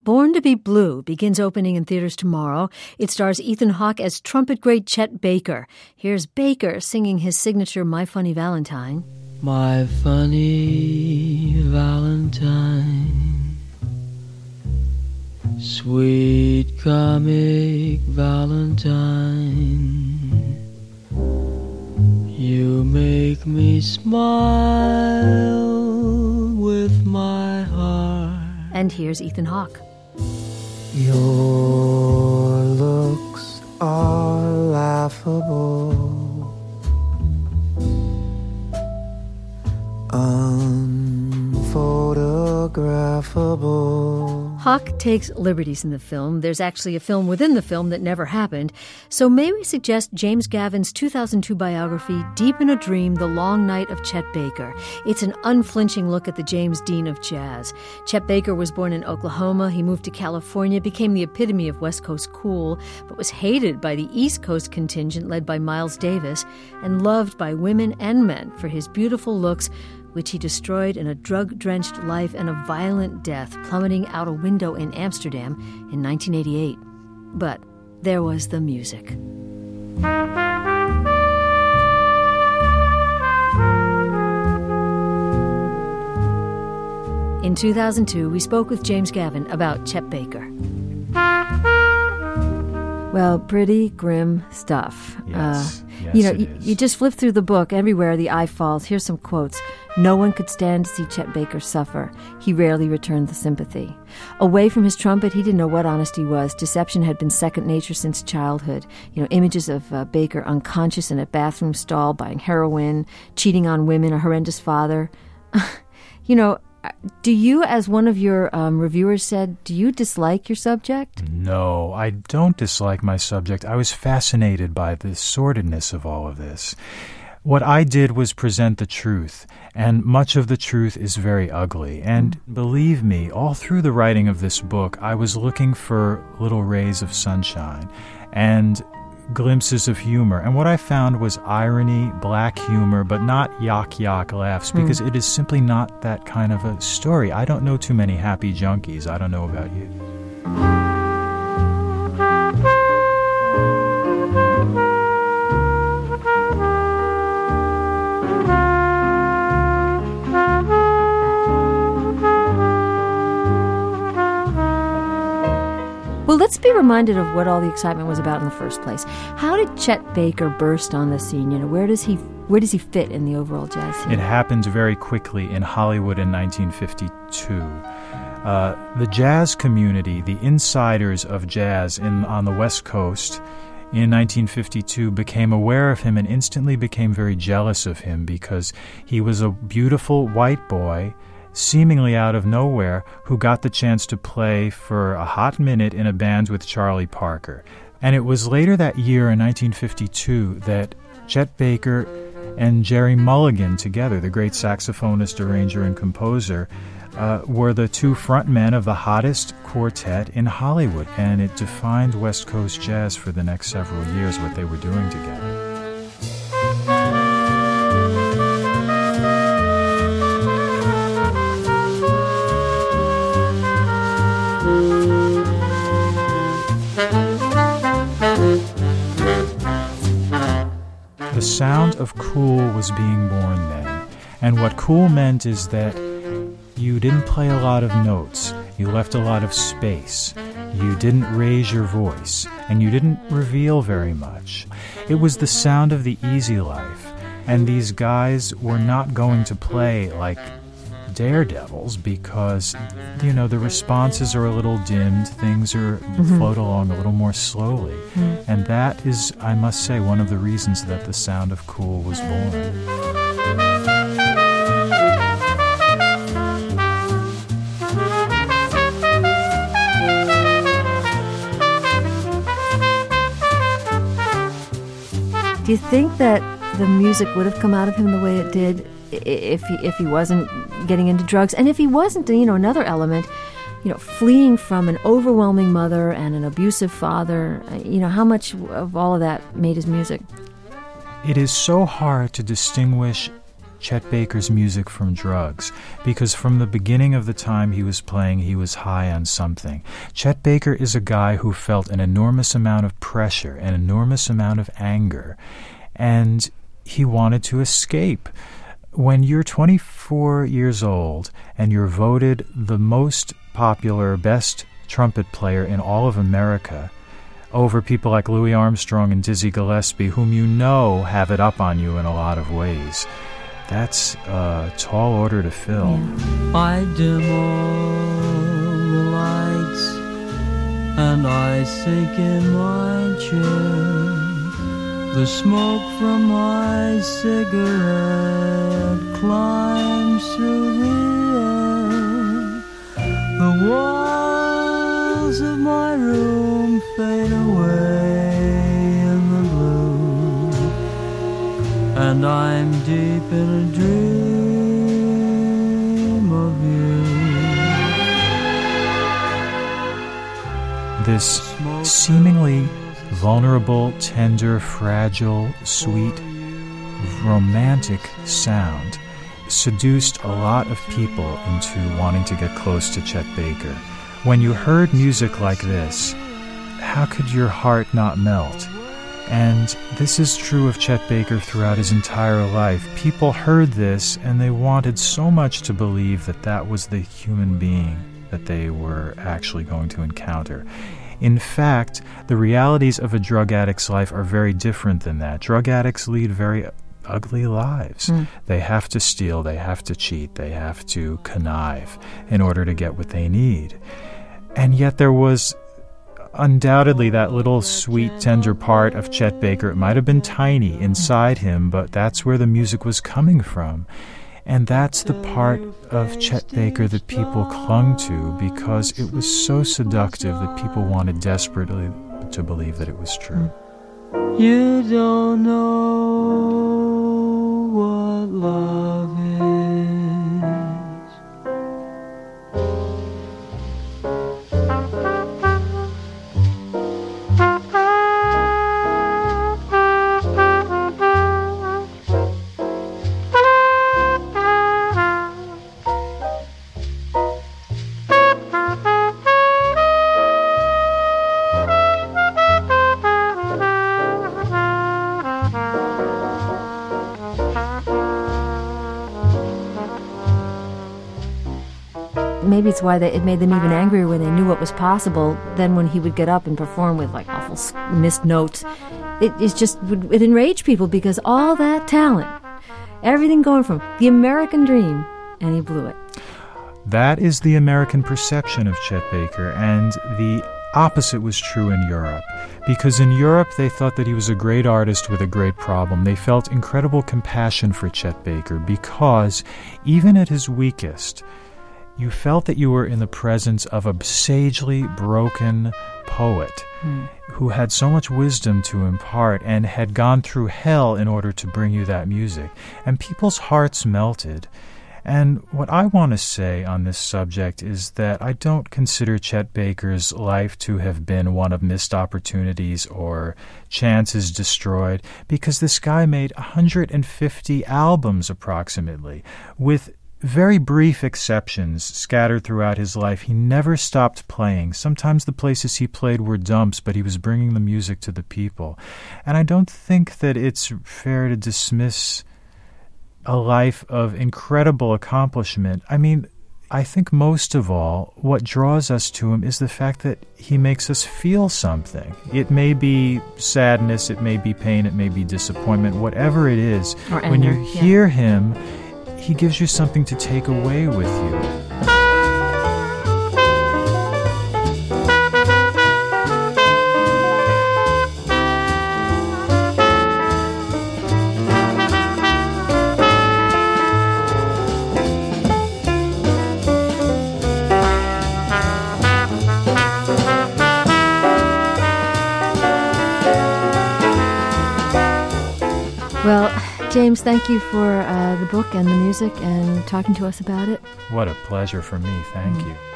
Born to be Blue begins opening in theaters tomorrow. It stars Ethan Hawke as trumpet great Chet Baker. Here's Baker singing his signature My Funny Valentine. My funny Valentine, sweet comic Valentine, you make me smile with my heart. And here's Ethan Hawke. Your looks are laughable, unphotographable. Hawke takes liberties in the film. There's actually a film within the film that never happened. So may we suggest James Gavin's 2002 biography, Deep in a Dream, The Long Night of Chet Baker. It's an unflinching look at the James Dean of jazz. Chet Baker was born in Oklahoma. He moved to California, became the epitome of West Coast cool, but was hated by the East Coast contingent led by Miles Davis and loved by women and men for his beautiful looks, which he destroyed in a drug-drenched life and a violent death, plummeting out a window in Amsterdam in 1988. But there was the music. In 2002, we spoke with James Gavin about Chet Baker. Well, pretty grim stuff. Yes, you just flip through the book. Everywhere the eye falls. Here's some quotes. No one could stand to see Chet Baker suffer. He rarely returned the sympathy. Away from his trumpet, he didn't know what honesty was. Deception had been second nature since childhood. Images of Baker unconscious in a bathroom stall, buying heroin, cheating on women, a horrendous father. Do you, as one of your reviewers said, do you dislike your subject? No, I don't dislike my subject. I was fascinated by the sordidness of all of this. What I did was present the truth, and much of the truth is very ugly. And believe me, all through the writing of this book, I was looking for little rays of sunshine and glimpses of humor. And what I found was irony, black humor, but not yak laughs, because it is simply not that kind of a story. I don't know too many happy junkies. I don't know about you. Well, let's be reminded of what all the excitement was about in the first place. How did Chet Baker burst on the scene? Where does he fit in the overall jazz scene? It happened very quickly in Hollywood in 1952. The jazz community, the insiders of jazz on the West Coast in 1952 became aware of him and instantly became very jealous of him because he was a beautiful white boy seemingly out of nowhere, who got the chance to play for a hot minute in a band with Charlie Parker. And it was later that year in 1952 that Chet Baker and Jerry Mulligan together, the great saxophonist, arranger, and composer, were the two frontmen of the hottest quartet in Hollywood. And it defined West Coast jazz for the next several years, what they were doing together. The sound of cool was being born then. And what cool meant is that you didn't play a lot of notes. You left a lot of space. You didn't raise your voice. And you didn't reveal very much. It was the sound of the easy life. And these guys were not going to play like daredevils because, the responses are a little dimmed. Things float along a little more slowly. And that is, I must say, one of the reasons that the sound of cool was born. Do you think that the music would have come out of him the way it did if he wasn't getting into drugs, and if he wasn't, another element, fleeing from an overwhelming mother and an abusive father, how much of all of that made his music? It is so hard to distinguish Chet Baker's music from drugs, because from the beginning of the time he was playing, he was high on something. Chet Baker is a guy who felt an enormous amount of pressure, an enormous amount of anger, and he wanted to escape. When you're 24 years old and you're voted the most popular, best trumpet player in all of America, over people like Louis Armstrong and Dizzy Gillespie, whom you know have it up on you in a lot of ways, that's a tall order to fill. Yeah. I dim all the lights and I sink in my chair. The smoke from my cigarette climbs through the air. The walls of my room fade away in the blue, and I'm deep in a dream of you. This seemingly vulnerable, tender, fragile, sweet, romantic sound seduced a lot of people into wanting to get close to Chet Baker. When you heard music like this, how could your heart not melt? And this is true of Chet Baker throughout his entire life. People heard this and they wanted so much to believe that that was the human being that they were actually going to encounter. In fact, the realities of a drug addict's life are very different than that. Drug addicts lead very ugly lives. They have to steal, they have to cheat, they have to connive in order to get what they need. And yet there was undoubtedly that little sweet, tender part of Chet Baker. It might have been tiny inside him, but that's where the music was coming from. And that's the part of Chet Baker that people clung to because it was so seductive that people wanted desperately to believe that it was true. You don't know what love is. Maybe it's why it made them even angrier when they knew what was possible. Then when he would get up and perform with like awful missed notes, it enraged people because all that talent, everything going from the American dream, and he blew it. That is the American perception of Chet Baker, and the opposite was true in Europe. Because in Europe, they thought that he was a great artist with a great problem. They felt incredible compassion for Chet Baker because even at his weakest, you felt that you were in the presence of a sagely broken poet who had so much wisdom to impart and had gone through hell in order to bring you that music. And people's hearts melted. And what I want to say on this subject is that I don't consider Chet Baker's life to have been one of missed opportunities or chances destroyed, because this guy made 150 albums approximately, with very brief exceptions scattered throughout his life. He never stopped playing. Sometimes the places he played were dumps, but he was bringing the music to the people. And I don't think that it's fair to dismiss a life of incredible accomplishment. I mean, I think most of all, what draws us to him is the fact that he makes us feel something. It may be sadness, it may be pain, it may be disappointment, whatever it is. Or anger, when you hear him, he gives you something to take away with you. Well, James, thank you for the book and the music and talking to us about it. What a pleasure for me. Thank you.